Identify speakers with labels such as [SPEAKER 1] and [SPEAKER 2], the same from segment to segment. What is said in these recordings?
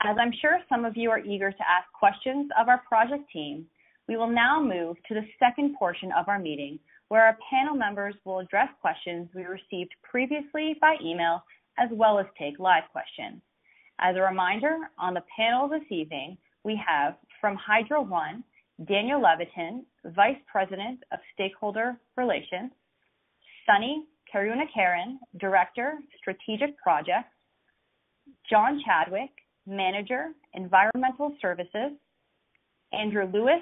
[SPEAKER 1] As I'm sure some of you are eager to ask questions of our project team, we will now move to the second portion of our meeting, where our panel members will address questions we received previously by email, as well as take live questions. As a reminder, on the panel this evening, we have from Hydro One, Daniel Levitin, Vice President of Stakeholder Relations, Sunny Karunakaran, Director, Strategic Projects, John Chadwick, Manager, Environmental Services, Andrew Lewis,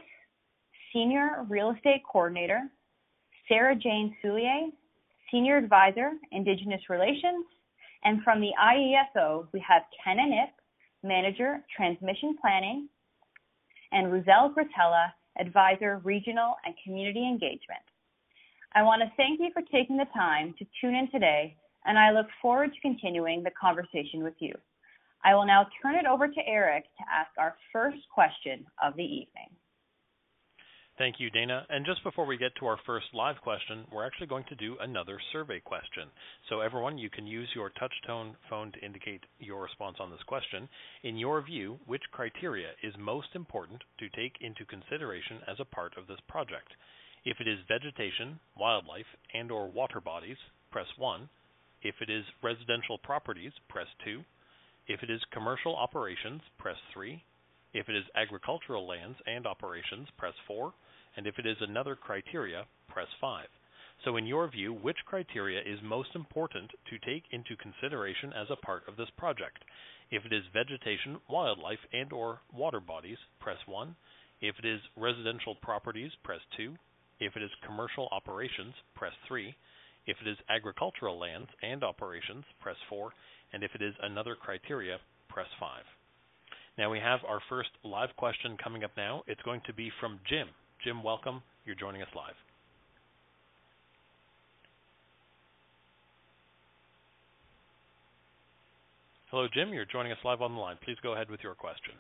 [SPEAKER 1] Senior Real Estate Coordinator, Sarah Jane Soulier, Senior Advisor, Indigenous Relations, and from the IESO, we have Ken Anip, Manager, Transmission Planning, and Roselle Gratella, Advisor, Regional and Community Engagement. I want to thank you for taking the time to tune in today, and I look forward to continuing the conversation with you. I will now turn it over to Eric to ask our first question of the evening.
[SPEAKER 2] Thank you, Dana. And just before we get to our first live question, we're actually going to do another survey question. So everyone, you can use your touch tone phone to indicate your response on this question. In your view, which criteria is most important to take into consideration as a part of this project? If it is vegetation, wildlife, and/or water bodies, press 1. If it is residential properties, press 2. If it is commercial operations, press 3. If it is agricultural lands and operations, press 4. And if it is another criteria, press 5. So in your view, which criteria is most important to take into consideration as a part of this project? If it is vegetation, wildlife, and/or water bodies, press 1. If it is residential properties, press 2. If it is commercial operations, press 3. If it is agricultural lands and operations, press 4. And if it is another criteria, press 5. Now we have our first live question coming up now. It's going to be from Jim. Jim, welcome. You're joining us live. Hello, Jim. You're joining us live on the line. Please go ahead with your question.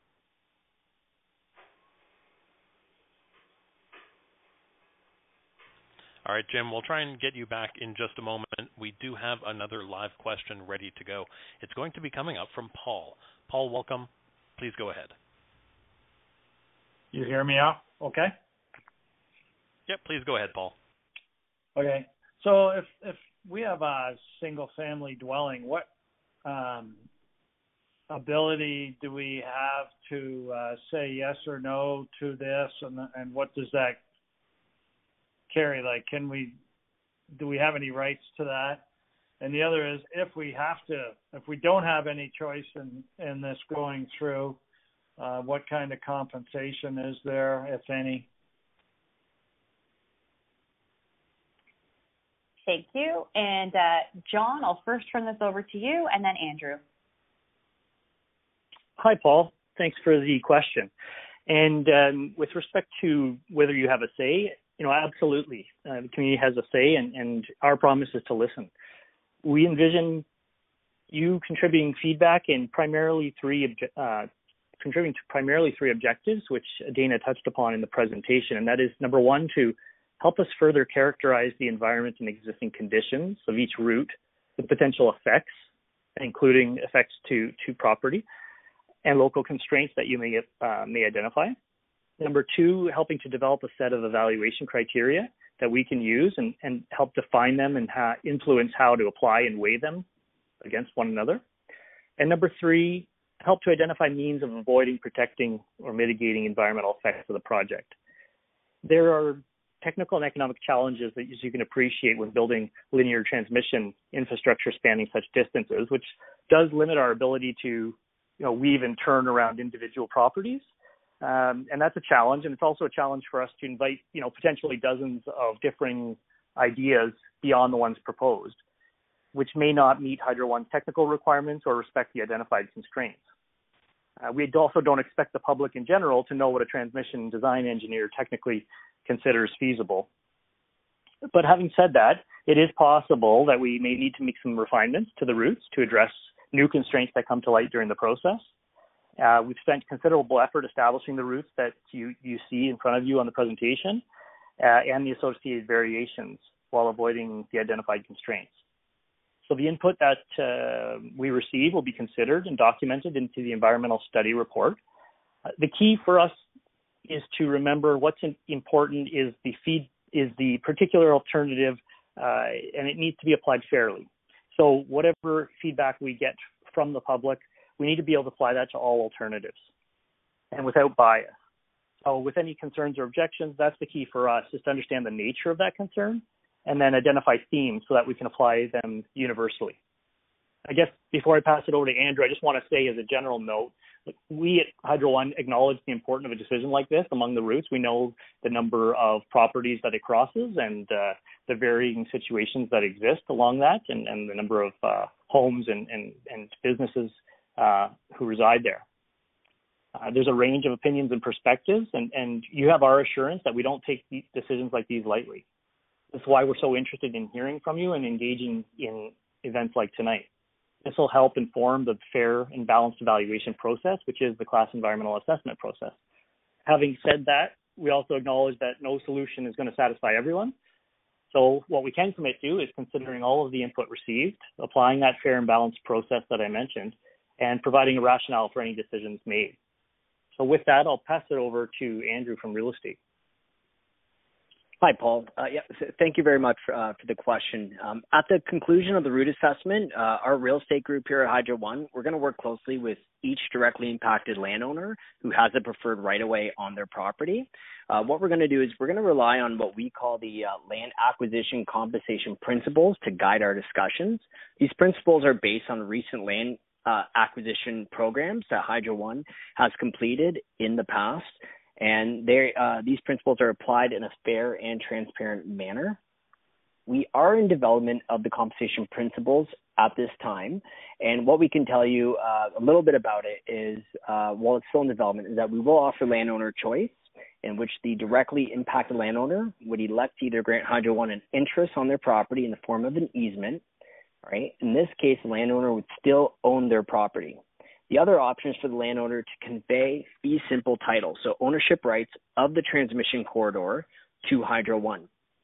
[SPEAKER 2] All right, Jim, we'll try and get you back in just a moment. We do have another live question ready to go. It's going to be coming up from Paul. Paul, welcome. Please go ahead.
[SPEAKER 3] You hear me out? Okay.
[SPEAKER 2] Yep, please go ahead, Paul.
[SPEAKER 3] Okay. So if we have a single-family dwelling, what ability do we have to say yes or no to this, and what does that carry? Like, do we have any rights to that? And the other is, if we don't have any choice in this going through, what kind of compensation is there, if any?
[SPEAKER 1] Thank you. And John, I'll first turn this over to you, and then Andrew.
[SPEAKER 4] Hi, Paul. Thanks for the question. And with respect to whether you have a say, absolutely. The community has a say, and our promise is to listen. We envision you contributing feedback in primarily three objectives, which Dana touched upon in the presentation, and that is, number one, to help us further characterize the environment and existing conditions of each route, the potential effects, including effects to property, and local constraints that you may identify. Number two, helping to develop a set of evaluation criteria that we can use and help define them and influence how to apply and weigh them against one another. And number three, help to identify means of avoiding, protecting, or mitigating environmental effects of the project. There are technical and economic challenges that, as you can appreciate, when building linear transmission infrastructure spanning such distances, which does limit our ability to weave and turn around individual properties. And that's a challenge, and it's also a challenge for us to invite, potentially dozens of differing ideas beyond the ones proposed, which may not meet Hydro One's technical requirements or respect the identified constraints. We also don't expect the public in general to know what a transmission design engineer technically considers feasible. But having said that, it is possible that we may need to make some refinements to the routes to address new constraints that come to light during the process. We've spent considerable effort establishing the routes that you see in front of you on the presentation and the associated variations while avoiding the identified constraints. So the input that we receive will be considered and documented into the environmental study report. The key for us is to remember what's important is the particular alternative, and it needs to be applied fairly. So whatever feedback we get from the public, we need to be able to apply that to all alternatives and without bias. So with any concerns or objections, that's the key for us, is to understand the nature of that concern and then identify themes so that we can apply them universally. I guess before I pass it over to Andrew, I just want to say as a general note, we at Hydro One acknowledge the importance of a decision like this among the routes. We know the number of properties that it crosses and the varying situations that exist along that and the number of homes and businesses who reside there. There's a range of opinions and perspectives, and you have our assurance that we don't take decisions like these lightly. That's why we're so interested in hearing from you and engaging in events like tonight. This will help inform the fair and balanced evaluation process, which is the class environmental assessment process. Having said that, we also acknowledge that no solution is going to satisfy everyone. So what we can commit to is considering all of the input received, applying that fair and balanced process that I mentioned, and providing a rationale for any decisions made. So with that, I'll pass it over to Andrew from Real Estate.
[SPEAKER 5] Hi, Paul. Thank you very much for the question. At the conclusion of the route assessment, our real estate group here at Hydro One, we're going to work closely with each directly impacted landowner who has a preferred right-of-way on their property. What we're going to do is we're going to rely on what we call the land acquisition compensation principles to guide our discussions. These principles are based on recent land acquisition programs that Hydro One has completed in the past. And these principles are applied in a fair and transparent manner. We are in development of the compensation principles at this time. And what we can tell you a little bit about it is, while it's still in development, is that we will offer landowner choice, in which the directly impacted landowner would elect to either grant Hydro One an interest on their property in the form of an easement. Right? In this case, the landowner would still own their property. The other option is for the landowner to convey fee simple title, so ownership rights of the transmission corridor to Hydro One.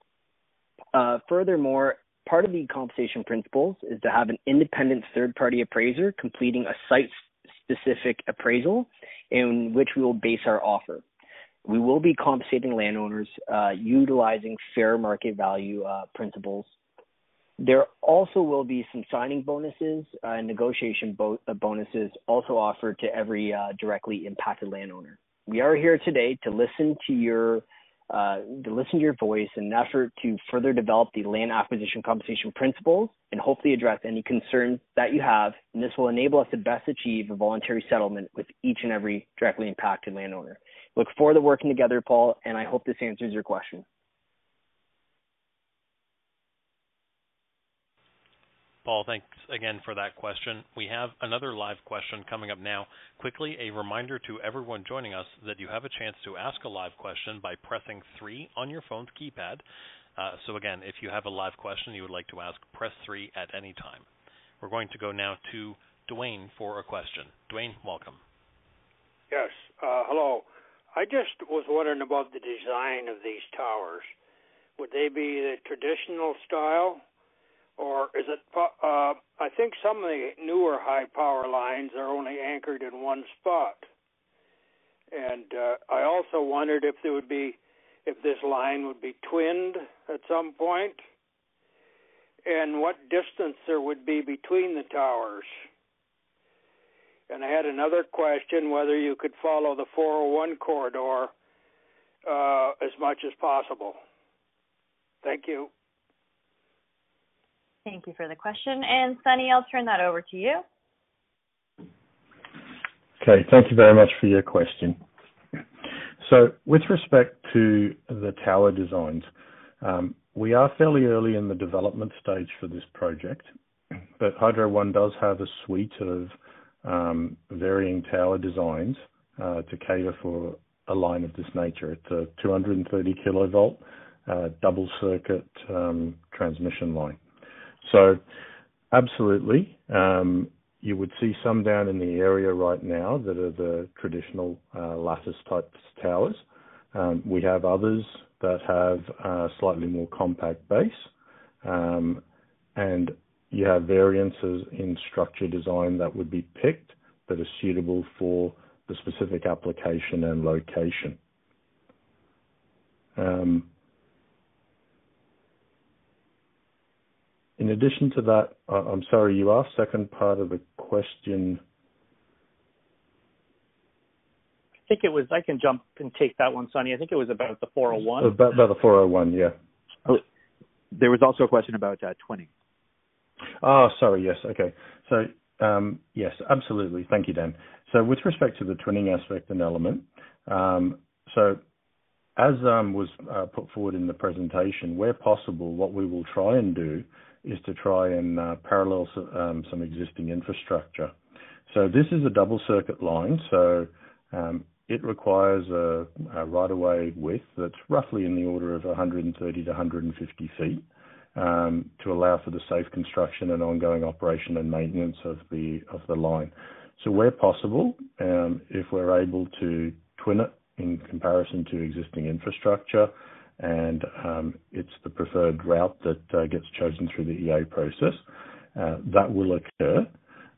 [SPEAKER 5] Furthermore, part of the compensation principles is to have an independent third-party appraiser completing a site-specific appraisal in which we will base our offer. We will be compensating landowners utilizing fair market value principles. There also will be some signing bonuses and negotiation bonuses also offered to every directly impacted landowner. We are here today to listen to your voice in an effort to further develop the land acquisition compensation principles and hopefully address any concerns that you have. And this will enable us to best achieve a voluntary settlement with each and every directly impacted landowner. Look forward to working together, Paul, and I hope this answers your question.
[SPEAKER 2] Paul, thanks again for that question. We have another live question coming up now. Quickly, a reminder to everyone joining us that you have a chance to ask a live question by pressing 3 on your phone's keypad. So again, if you have a live question you would like to ask, press 3 at any time. We're going to go now to Dwayne for a question. Dwayne, welcome.
[SPEAKER 6] Yes, hello. I just was wondering about the design of these towers. Would they be the traditional style? Or is it, I think some of the newer high power lines are only anchored in one spot. And I also wondered if this line would be twinned at some point, and what distance there would be between the towers. And I had another question, whether you could follow the 401 corridor as much as possible. Thank you.
[SPEAKER 1] Thank you for the question. And Sunny, I'll turn that over to you.
[SPEAKER 7] Okay, thank you very much for your question. So with respect to the tower designs, we are fairly early in the development stage for this project, but Hydro One does have a suite of varying tower designs to cater for a line of this nature. It's a 230 kilovolt double circuit transmission line. So absolutely, you would see some down in the area right now that are the traditional lattice type towers. We have others that have a slightly more compact base. And you have variances in structure design that would be picked that are suitable for the specific application and location. In addition to that, I'm sorry, you asked second part of the question.
[SPEAKER 4] I think it was, I can jump and take that one, Sonny. I think it was about the 401.
[SPEAKER 7] About the 401, yeah.
[SPEAKER 8] Oh, there was also a question about twinning.
[SPEAKER 7] Oh, sorry, yes, okay. So, yes, absolutely. Thank you, Dan. So with respect to the twinning aspect and element, so as was put forward in the presentation, where possible, what we will try and do is to try and parallel some existing infrastructure. So this is a double circuit line, so it requires a right-of-way width that's roughly in the order of 130 to 150 feet to allow for the safe construction and ongoing operation and maintenance of the line. So where possible, if we're able to twin it in comparison to existing infrastructure, and it's the preferred route that gets chosen through the EA process, that will occur,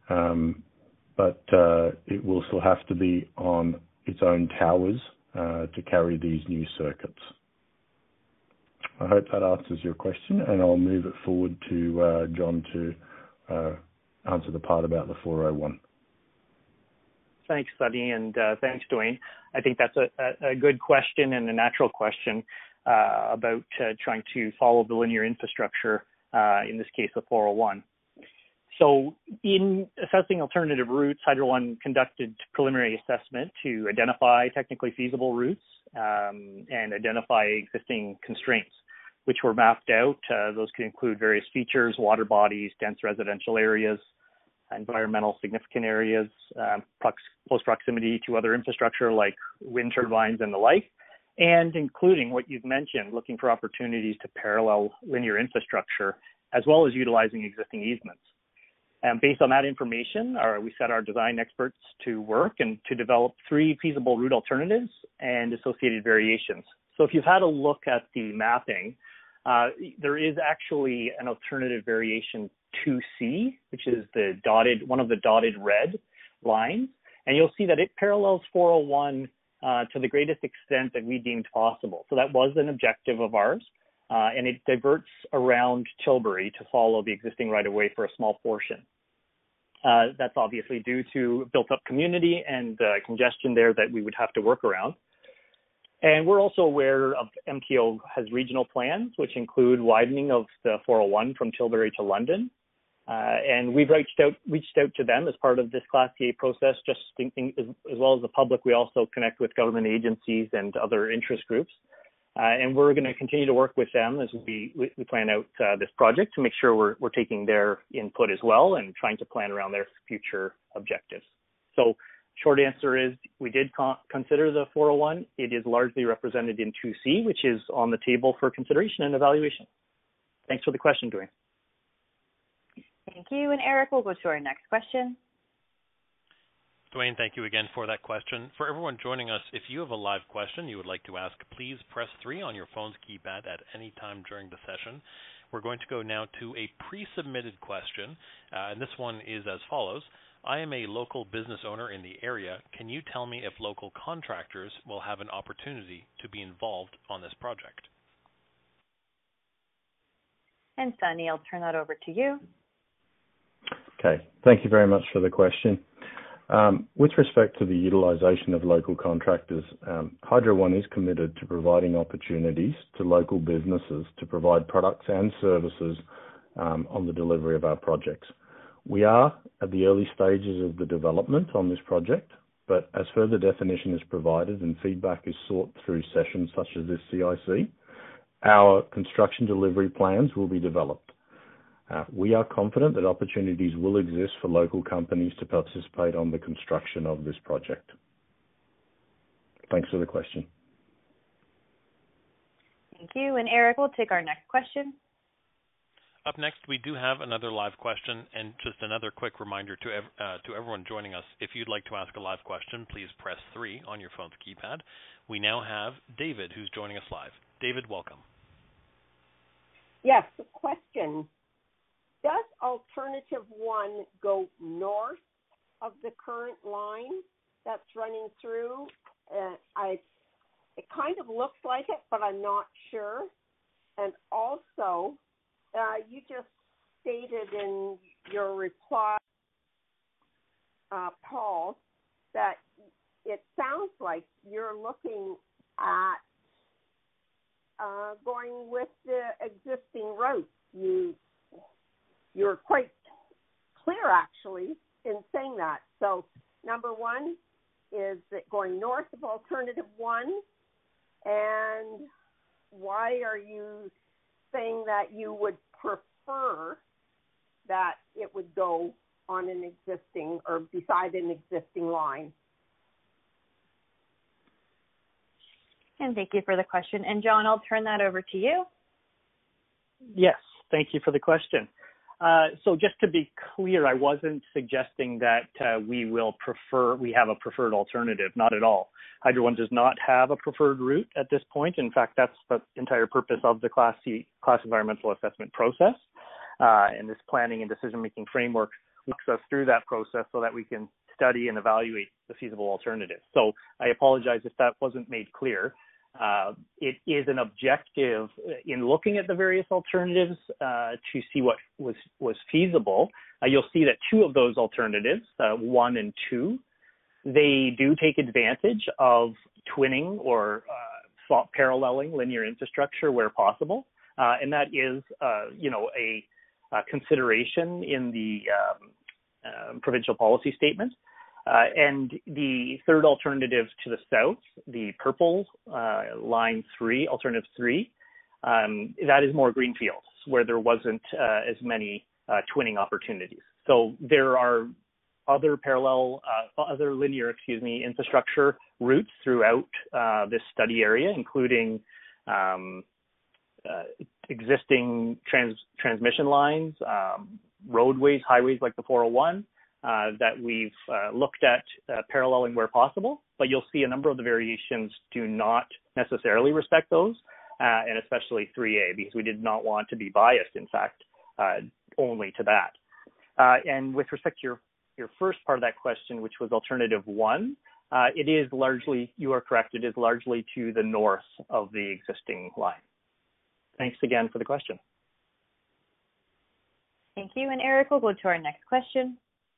[SPEAKER 7] but it will still have to be on its own towers to carry these new circuits. I hope that answers your question, and I'll move it forward to John to answer the part about the 401.
[SPEAKER 4] Thanks, Sonny, and thanks, Dwayne. I think that's a good question and a natural question about trying to follow the linear infrastructure, in this case, the 401. So in assessing alternative routes, Hydro One conducted preliminary assessment to identify technically feasible routes and identify existing constraints, which were mapped out. Those could include various features, water bodies, dense residential areas, environmental significant areas, close proximity to other infrastructure like wind turbines and the like, and including what you've mentioned, looking for opportunities to parallel linear infrastructure, as well as utilizing existing easements. And based on that information, we set our design experts to work and to develop 3 feasible route alternatives and associated variations. So if you've had a look at the mapping, there is actually an alternative variation 2C, which is one of the dotted red lines, and you'll see that it parallels 401 to the greatest extent that we deemed possible. So that was an objective of ours, and it diverts around Tilbury to follow the existing right-of-way for a small portion. That's obviously due to built-up community and congestion there that we would have to work around. And we're also aware of MTO has regional plans, which include widening of the 401 from Tilbury to London. And we've reached out to them as part of this Class CA process, just thinking, as well as the public. We also connect with government agencies and other interest groups. And we're going to continue to work with them as we plan out this project to make sure we're taking their input as well and trying to plan around their future objectives. So short answer is we did consider the 401. It is largely represented in 2C, which is on the table for consideration and evaluation. Thanks for the question, Dwayne.
[SPEAKER 1] Thank you. And Eric, we'll go to our next question.
[SPEAKER 2] Dwayne, thank you again for that question. For everyone joining us, if you have a live question you would like to ask, please press 3 on your phone's keypad at any time during the session. We're going to go now to a pre-submitted question, and this one is as follows. I am a local business owner in the area. Can you tell me if local contractors will have an opportunity to be involved on this project?
[SPEAKER 1] And Sonny, I'll turn that over to you.
[SPEAKER 7] Okay, thank you very much for the question. With respect to the utilization of local contractors, Hydro One is committed to providing opportunities to local businesses to provide products and services on the delivery of our projects. We are at the early stages of the development on this project, but as further definition is provided and feedback is sought through sessions such as this CIC, our construction delivery plans will be developed. We are confident that opportunities will exist for local companies to participate on the construction of this project. Thanks for the question.
[SPEAKER 1] Thank you. And Eric, we'll take our next question.
[SPEAKER 2] Up next, we do have another live question, and just another quick reminder to everyone joining us, if you'd like to ask a live question, please press 3 on your phone's keypad. We now have David, who's joining us live. David, welcome.
[SPEAKER 9] Yes, question. does alternative 1 go north of the current line that's running through? It kind of looks like it, but I'm not sure. And also, you just stated in your reply, Paul, that it sounds like you're looking at going with the existing routes. You're quite clear, actually, in saying that. So, number 1, is it going north of alternative 1? And why are you saying that you would prefer that it would go on an existing or beside an existing line?
[SPEAKER 1] And thank you for the question. And John, I'll turn that over to you.
[SPEAKER 4] Yes, thank you for the question. So just to be clear, I wasn't suggesting that we have a preferred alternative, not at all. Hydro One does not have a preferred route at this point. In fact, that's the entire purpose of the Class Environmental Assessment process. And this planning and decision-making framework walks us through that process so that we can study and evaluate the feasible alternatives. So I apologize if that wasn't made clear. It is an objective in looking at the various alternatives to see what was feasible. You'll see that 2 of those alternatives, 1 and 2, they do take advantage of twinning or paralleling linear infrastructure where possible, and that is, a consideration in the provincial policy statement. And the third alternative to the south, the purple line 3, alternative 3, that is more greenfields, where there wasn't as many twinning opportunities. So there are other other linear, infrastructure routes throughout this study area, including existing transmission lines, roadways, highways like the 401, that we've looked at paralleling where possible, but you'll see a number of the variations do not necessarily respect those, and especially 3A, because we did not want to be biased, in fact, only to that. And with respect to your first part of that question, which was alternative 1, it is largely, you are correct, it is largely to the north of the existing line. Thanks again for the question.
[SPEAKER 1] Thank you. And Eric, we'll go to our next question.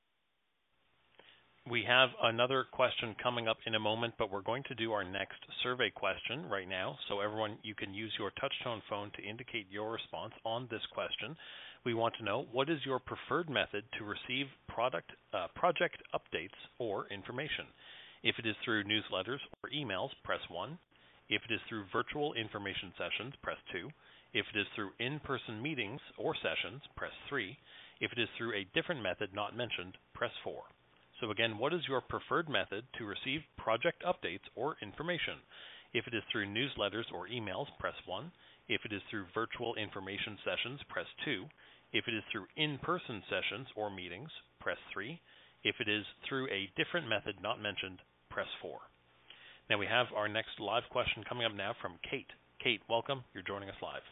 [SPEAKER 2] We have another question coming up in a moment, but we're going to do our next survey question right now. So everyone, you can use your touch-tone phone to indicate your response on this question. We want to know, what is your preferred method to receive project updates or information? If it is through newsletters or emails, press 1. If it is through virtual information sessions, press 2. If it is through in-person meetings or sessions, press 3. If it is through a different method not mentioned, press 4. So again, what is your preferred method to receive project updates or information? If it is through newsletters or emails, press 1. If it is through virtual information sessions, press 2. If it is through in-person sessions or meetings, press 3. If it is through a different method not mentioned, press 4. Now we have our next live question coming up now from Kate. Kate, welcome. You're joining us live.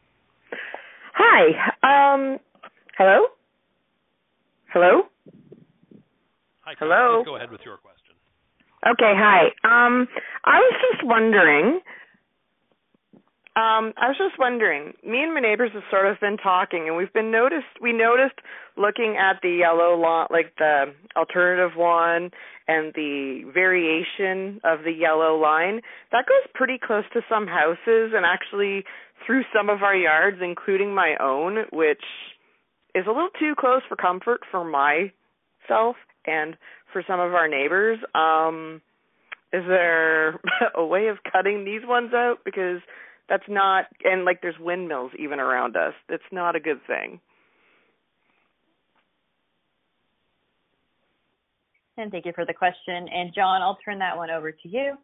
[SPEAKER 10] Hi. Hello? Hello?
[SPEAKER 2] Hi, Kate.
[SPEAKER 10] Hello?
[SPEAKER 2] Please go ahead with your question.
[SPEAKER 10] Okay, hi. I was just wondering, me and my neighbors have sort of been talking, and we noticed looking at the yellow line, like the alternative 1 and the variation of the yellow line, that goes pretty close to some houses and actually through some of our yards, including my own, which is a little too close for comfort for myself and for some of our neighbors. Is there a way of cutting these ones out? Because that's not, and like there's windmills even around us. It's not a good thing.
[SPEAKER 1] And thank you for the question. And John, I'll turn that one over to you.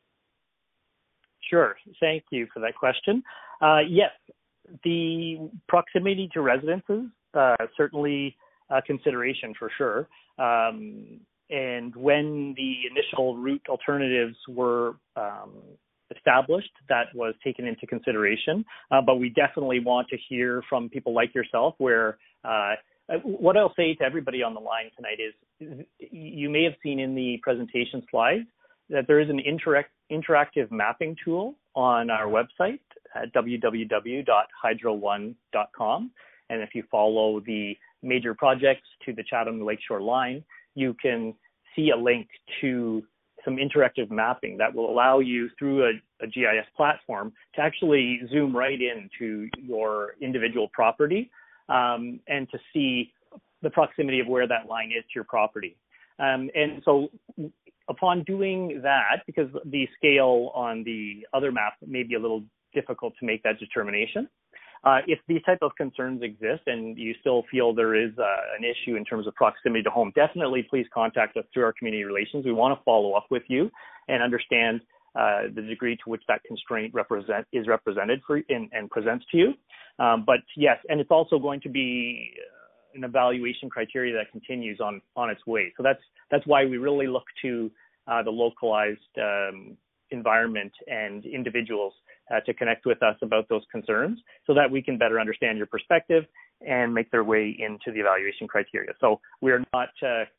[SPEAKER 4] Sure. Thank you for that question. Yes, the proximity to residences, certainly a consideration for sure. And when the initial route alternatives were established that was taken into consideration, but we definitely want to hear from people like yourself where what I'll say to everybody on the line tonight is you may have seen in the presentation slides that there is an interactive mapping tool on our website at www.hydro1.com. And if you follow the major projects to the Chatham Lakeshore line, you can see a link to some interactive mapping that will allow you through a GIS platform to actually zoom right into your individual property and to see the proximity of where that line is to your property. And so upon doing that, because the scale on the other map may be a little difficult to make that determination, if these type of concerns exist and you still feel there is an issue in terms of proximity to home, definitely please contact us through our community relations. We want to follow up with you and understand the degree to which that constraint is represented and presents to you. But yes, and it's also going to be an evaluation criteria that continues on its way. So that's why we really look to the localized environment and individuals to connect with us about those concerns so that we can better understand your perspective and make their way into the evaluation criteria. So we're not,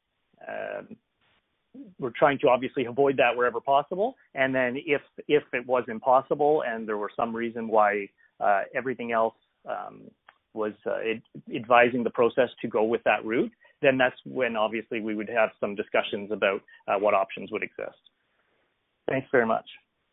[SPEAKER 4] we're trying to obviously avoid that wherever possible. And then if it was impossible and there were some reason why everything else was advising the process to go with that route, then that's when obviously we would have some discussions about what options would exist. Thanks very much.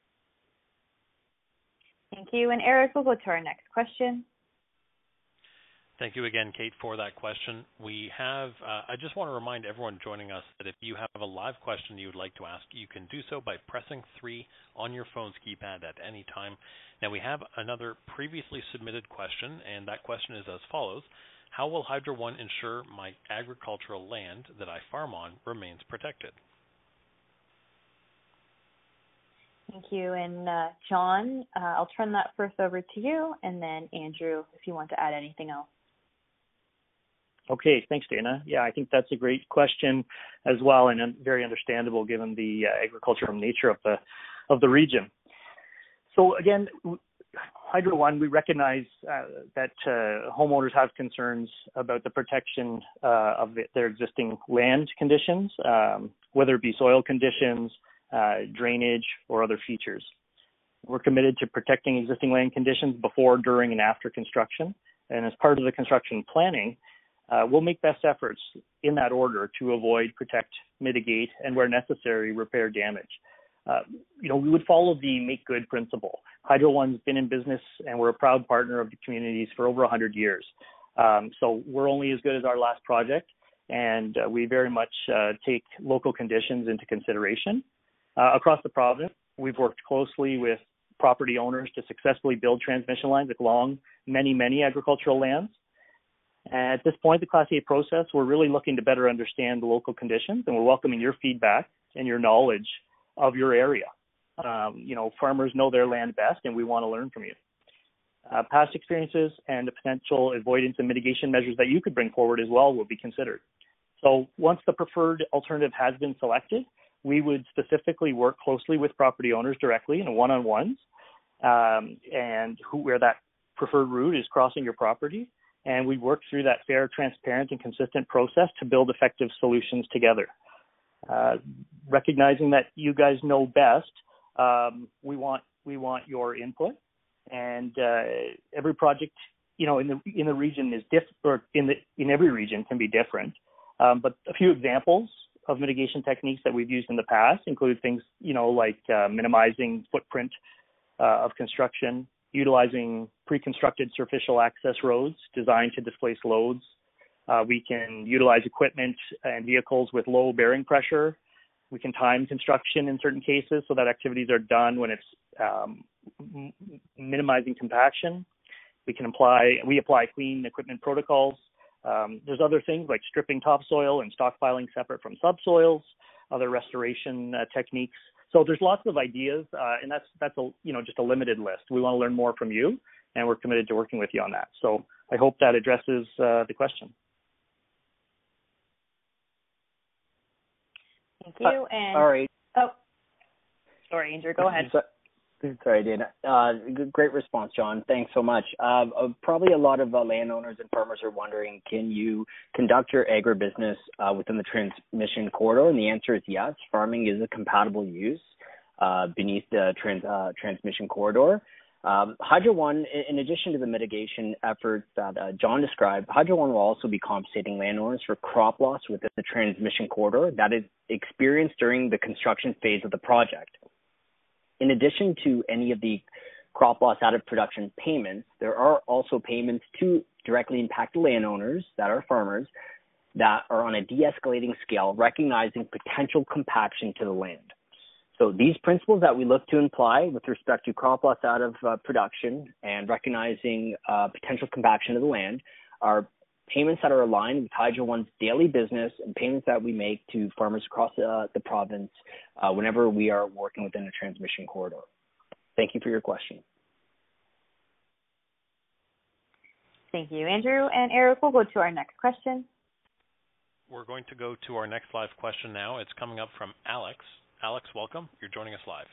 [SPEAKER 1] Thank you. And Eric, we'll go to our next question.
[SPEAKER 2] Thank you again, Kate, for that question. We have, I just want to remind everyone joining us that if you have a live question you would like to ask, you can do so by pressing 3 on your phone's keypad at any time. Now we have another previously submitted question, and that question is as follows. How will Hydro One ensure my agricultural land that I farm on remains protected?
[SPEAKER 1] Thank you. And John, I'll turn that first over to you, and then Andrew, if you want to add anything else.
[SPEAKER 4] Okay, thanks, Dana. Yeah, I think that's a great question as well, and very understandable given the agricultural nature of the region. So again, Hydro One, we recognize that homeowners have concerns about the protection of their existing land conditions, whether it be soil conditions, drainage, or other features. We're committed to protecting existing land conditions before, during, and after construction. And as part of the construction planning, we'll make best efforts in that order to avoid, protect, mitigate, and where necessary, repair damage. We would follow the make good principle. Hydro One's been in business and we're a proud partner of the communities for over 100 years. So we're only as good as our last project, and we very much take local conditions into consideration. Across the province, we've worked closely with property owners to successfully build transmission lines along many agricultural lands. At this point, the Class 8 process, we're really looking to better understand the local conditions, and we're welcoming your feedback and your knowledge of your area. Farmers know their land best, and we want to learn from you. Past experiences and the potential avoidance and mitigation measures that you could bring forward as well will be considered. So once the preferred alternative has been selected, we would specifically work closely with property owners directly in one-on-ones and where that preferred route is crossing your property. And we work through that fair, transparent, and consistent process to build effective solutions together. Recognizing that you guys know best, we want your input. And every project, in the region is different, or in every region can be different. But a few examples of mitigation techniques that we've used in the past include things, like minimizing footprint of construction, utilizing pre-constructed surficial access roads designed to displace loads. We can utilize equipment and vehicles with low bearing pressure. We can time construction in certain cases so that activities are done when it's minimizing compaction. We apply clean equipment protocols. There's other things like stripping topsoil and stockpiling separate from subsoils, other restoration techniques. So there's lots of ideas, and that's just a limited list. We want to learn more from you, and we're committed to working with you on that. So I hope that addresses the question. Thank you.
[SPEAKER 1] And
[SPEAKER 8] all right.
[SPEAKER 1] Oh, sorry, Andrew. Go ahead.
[SPEAKER 5] Sorry, Dana. Great response, John. Thanks so much. Probably a lot of landowners and farmers are wondering, can you conduct your agribusiness within the transmission corridor? And the answer is yes. Farming is a compatible use beneath the transmission corridor. Hydro One, in addition to the mitigation efforts that John described, Hydro One will also be compensating landowners for crop loss within the transmission corridor that is experienced during the construction phase of the project. In addition to any of the crop loss out of production payments, there are also payments to directly impacted landowners that are farmers that are on a de-escalating scale, recognizing potential compaction to the land. So these principles that we look to imply with respect to crop loss out of production and recognizing potential compaction of the land are payments that are aligned with Hydro One's daily business and payments that we make to farmers across the province whenever we are working within a transmission corridor. Thank you for your question.
[SPEAKER 1] Thank you, Andrew. And Eric, we'll go to our next question.
[SPEAKER 2] We're going to go to our next live question now. It's coming up from Alex. Alex, welcome. You're joining us live.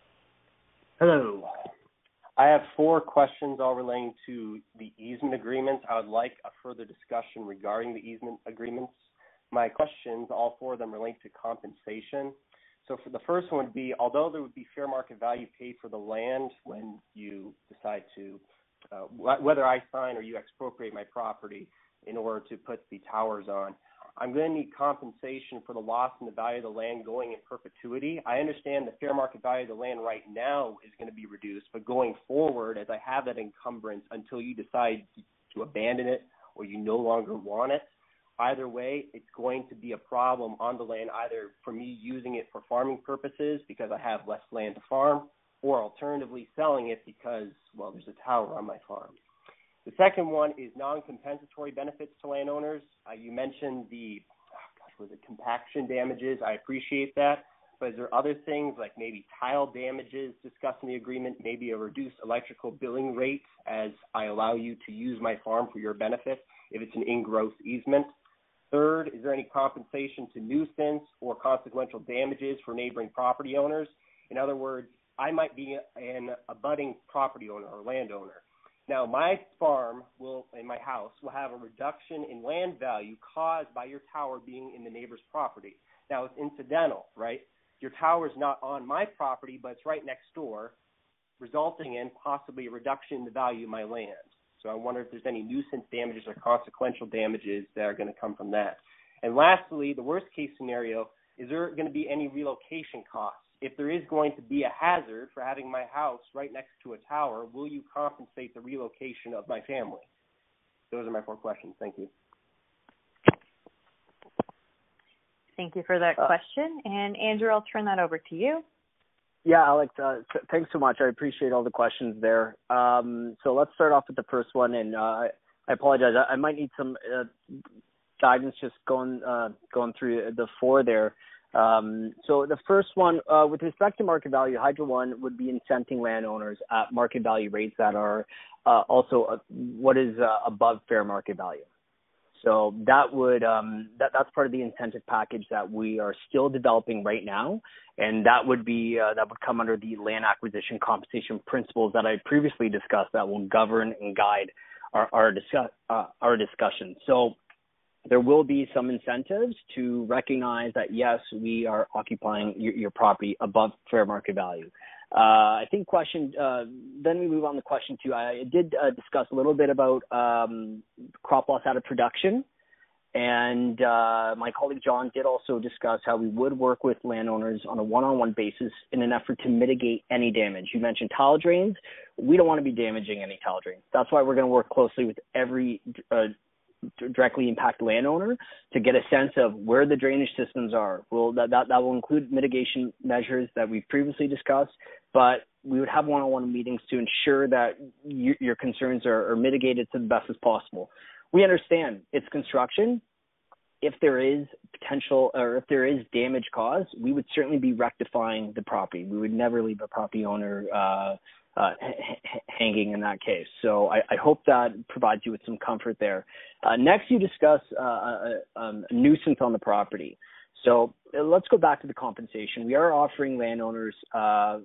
[SPEAKER 11] Hello. I have 4 questions all relating to the easement agreements. I would like a further discussion regarding the easement agreements. My questions, all 4 of them, relate to compensation. So for the first one would be, although there would be fair market value paid for the land when you decide to, whether I sign or you expropriate my property in order to put the towers on, I'm going to need compensation for the loss in the value of the land going in perpetuity. I understand the fair market value of the land right now is going to be reduced, but going forward, as I have that encumbrance until you decide to abandon it or you no longer want it, either way, it's going to be a problem on the land, either for me using it for farming purposes because I have less land to farm, or alternatively selling it because, well, there's a tower on my farm. The second one is non-compensatory benefits to landowners. You mentioned the, compaction damages. I appreciate that. But is there other things like maybe tile damages discussed in the agreement, maybe a reduced electrical billing rate as I allow you to use my farm for your benefit if it's an in-gross easement? Third, is there any compensation to nuisance or consequential damages for neighboring property owners? In other words, I might be an abutting property owner or landowner. Now, my farm and my house will have a reduction in land value caused by your tower being in the neighbor's property. Now, it's incidental, right? Your tower is not on my property, but it's right next door, resulting in possibly a reduction in the value of my land. So I wonder if there's any nuisance damages or consequential damages that are going to come from that. And lastly, the worst case scenario, is there going to be any relocation costs? If there is going to be a hazard for having my house right next to a tower, will you compensate the relocation of my family? Those are my 4 questions. Thank you.
[SPEAKER 1] Thank you for that question. And Andrew, I'll turn that over to you.
[SPEAKER 5] Yeah, Alex, thanks so much. I appreciate all the questions there. So let's start off with the first one, and I apologize. I might need some guidance just going through the 4 there. So the first one, with respect to market value, Hydro One would be incenting landowners at market value rates that are also what is above fair market value. So that would that's part of the incentive package that we are still developing right now, and that would come under the land acquisition compensation principles that I previously discussed that will govern and guide our discussion. So there will be some incentives to recognize that, yes, we are occupying your property above fair market value. I think then we move on to question 2. I did discuss a little bit about crop loss out of production. And my colleague John did also discuss how we would work with landowners on a one-on-one basis in an effort to mitigate any damage. You mentioned tile drains. We don't want to be damaging any tile drains. That's why we're going to work closely with every directly impacted landowner to get a sense of where the drainage systems are. That will include mitigation measures that we've previously discussed, but we would have one-on-one meetings to ensure that your concerns are mitigated to the best as possible. We understand it's construction. If there is potential or if there is damage caused, we would certainly be rectifying the property. We would never leave a property owner hanging in that case. So I hope that provides you with some comfort there. Next, you discuss a nuisance on the property. So let's go back to the compensation. We are offering landowners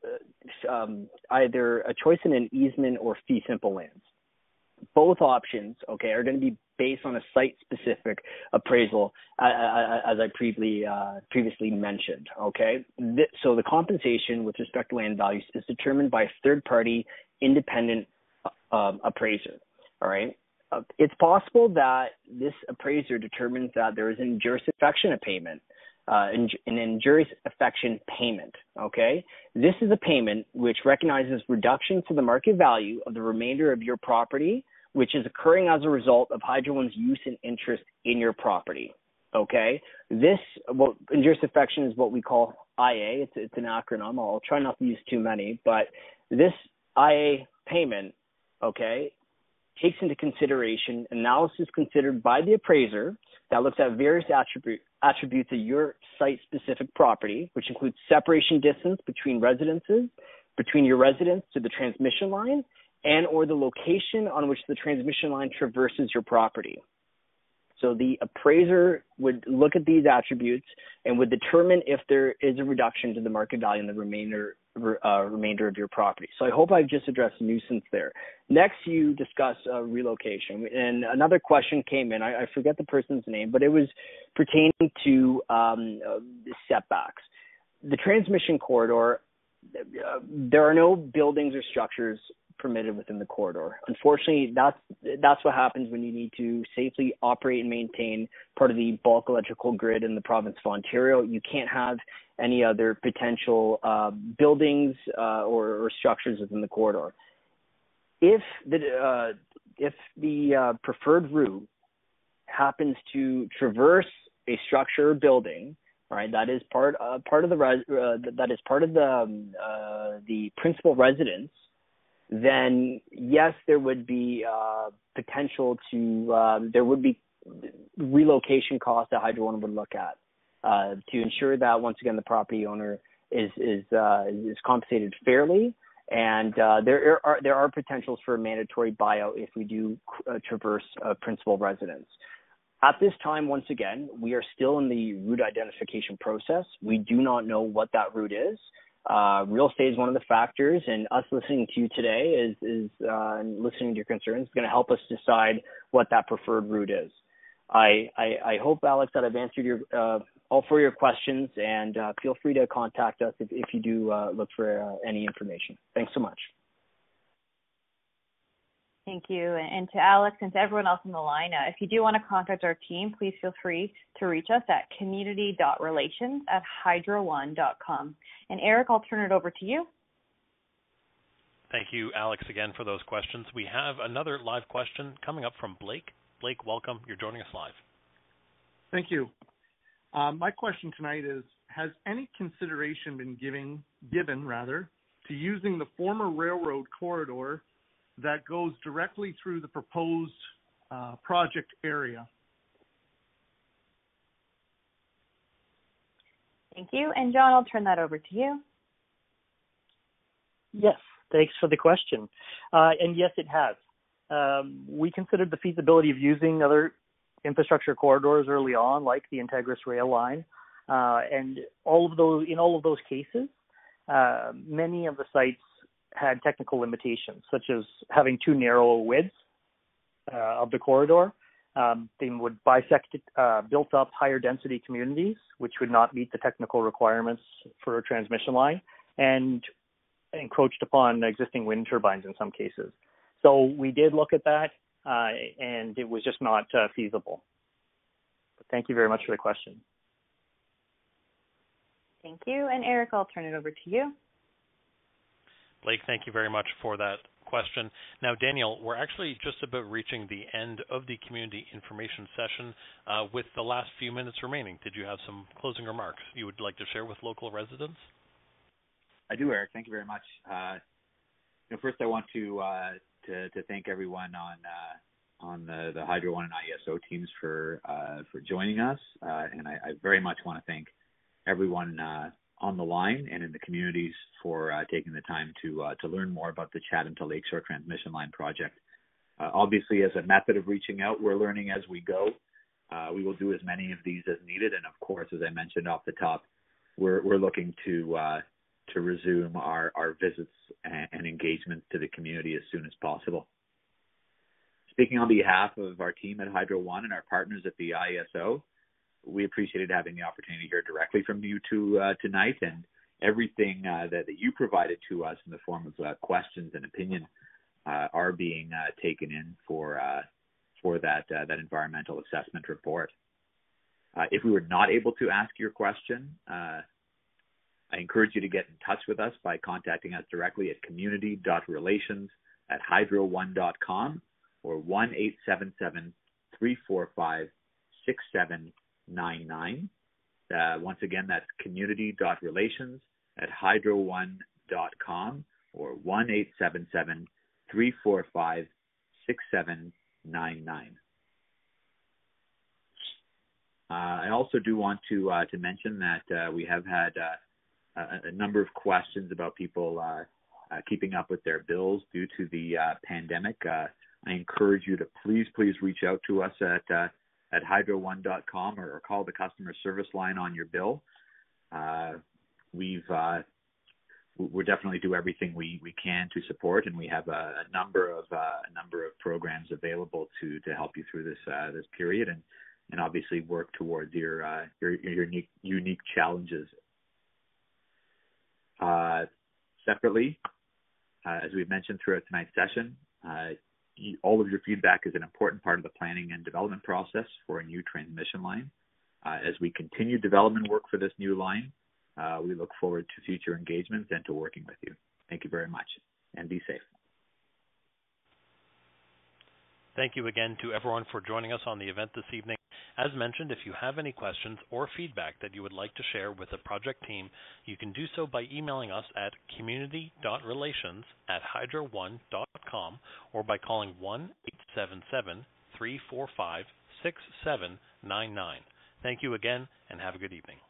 [SPEAKER 5] either a choice in an easement or fee simple lands. Both options, okay, are going to be based on a site-specific appraisal, as I previously mentioned, okay? So the compensation with respect to land values is determined by a third-party independent appraiser, all right? It's possible that this appraiser determines that there is an injurious affection payment, an injurious affection payment, okay? This is a payment which recognizes reduction to the market value of the remainder of your property, which is occurring as a result of Hydro One's use and interest in your property, okay? This, injurious affection is what we call IA. It's an acronym. I'll try not to use too many, but this IA payment, okay, takes into consideration analysis considered by the appraiser that looks at various attributes of your site-specific property, which includes separation distance between residences, between your residence to the transmission line, and or the location on which the transmission line traverses your property. So the appraiser would look at these attributes and would determine if there is a reduction to the market value in the remainder of your property. So I hope I've just addressed nuisance there. Next, you discuss relocation. And another question came in. I forget the person's name, but it was pertaining to setbacks. The transmission corridor, there are no buildings or structures permitted within the corridor. Unfortunately, that's what happens when you need to safely operate and maintain part of the bulk electrical grid in the province of Ontario. You can't have any other potential buildings or structures within the corridor. If the preferred route happens to traverse a structure or building, right, that is part of the principal residence, then yes, there would be potential to there would be relocation costs that Hydro One would look at to ensure that once again the property owner is compensated fairly, and there are potentials for a mandatory buyout if we do traverse a principal residence. At this time, once again, we are still in the route identification process. We do not know what that route is. Real estate is one of the factors, and us listening to you today and listening to your concerns is going to help us decide what that preferred route is. I hope, Alex, that I've answered all four of your questions, and feel free to contact us if you do look for any information. Thanks so much.
[SPEAKER 1] Thank you. And to Alex and to everyone else on the line, if you do want to contact our team, please feel free to reach us at community.relations@hydro1.com. And Eric, I'll turn it over to you.
[SPEAKER 2] Thank you, Alex, again for those questions. We have another live question coming up from Blake. Blake, welcome. You're joining us live.
[SPEAKER 12] Thank you. My question tonight is, has any consideration been given to using the former railroad corridor that goes directly through the proposed project area?
[SPEAKER 1] Thank you. And John, I'll turn that over to you.
[SPEAKER 4] Yes, thanks for the question. And yes, it has. We considered the feasibility of using other infrastructure corridors early on, like the Integris rail line. And in all of those cases, many of the sites had technical limitations, such as having too narrow widths of the corridor. They would bisect built-up higher density communities, which would not meet the technical requirements for a transmission line, and encroached upon existing wind turbines in some cases. So we did look at that, and it was just not feasible. But thank you very much for the question.
[SPEAKER 1] Thank you. And Eric, I'll turn it over to you.
[SPEAKER 2] Blake, thank you very much for that question. Now, Daniel, we're actually just about reaching the end of the community information session with the last few minutes remaining. Did you have some closing remarks you would like to share with local residents?
[SPEAKER 8] I do, Eric. Thank you very much. First, I want to thank everyone on the Hydro One and IESO teams for joining us, and I very much want to thank everyone on the line and in the communities for taking the time to learn more about the Chatham to Lakeshore Transmission Line project. Obviously, as a method of reaching out, we're learning as we go. We will do as many of these as needed, and of course, as I mentioned off the top, we're looking to to resume our visits and engagements to the community as soon as possible. Speaking on behalf of our team at Hydro One and our partners at the IESO, we appreciated having the opportunity to hear directly from you two tonight, and everything that you provided to us in the form of questions and opinion are being taken in for that environmental assessment report. If we were not able to ask your question, I encourage you to get in touch with us by contacting us directly at community.relations@hydro1.com or 1-877-345-6799. Once again, that's community.relations@hydro1.com or 1-877-345-6799. I also do want to mention that we have had a number of questions about people keeping up with their bills due to the pandemic. I encourage you to please reach out to us at hydro1.com or call the customer service line on your bill. We'll definitely do everything we can to support, and we have a number of programs available to help you through this period, and obviously work towards your unique challenges. Separately, as we've mentioned throughout tonight's session, all of your feedback is an important part of the planning and development process for a new transmission line. As we continue development work for this new line, we look forward to future engagements and to working with you. Thank you very much, and be safe.
[SPEAKER 2] Thank you again to everyone for joining us on the event this evening. As mentioned, if you have any questions or feedback that you would like to share with the project team, you can do so by emailing us at community.relations@hydro1.com or by calling 1-877-345-6799. Thank you again, and have a good evening.